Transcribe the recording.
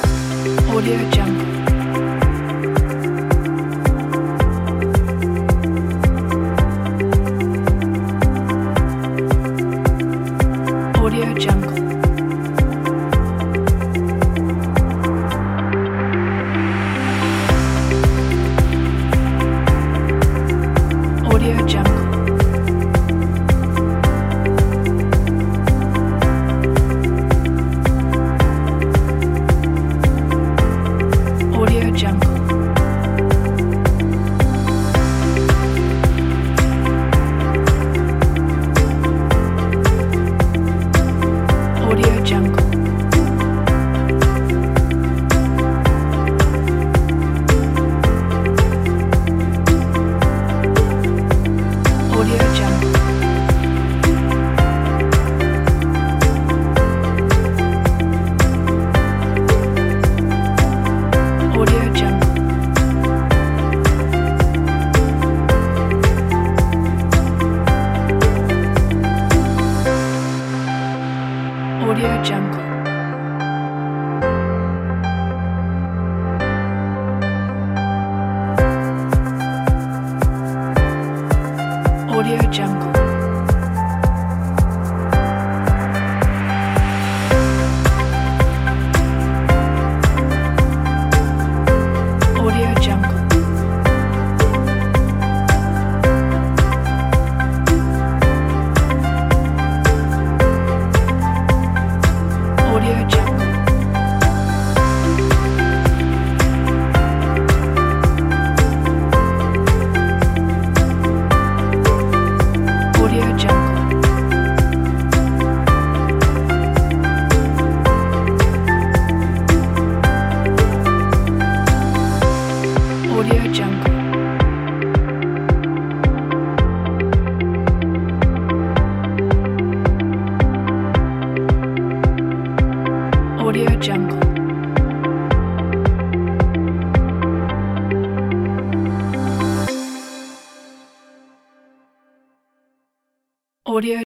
Audio Jungle. Audio Jungle. Audio Jungle. Audio Jungle. Audio Jungle. Audio Jungle. Audio Jungle. Audio Jungle. Audio Jungle. Audio Jungle. Audio Jungle. Audio Jungle. Audio Jungle. Audio Jungle. Audio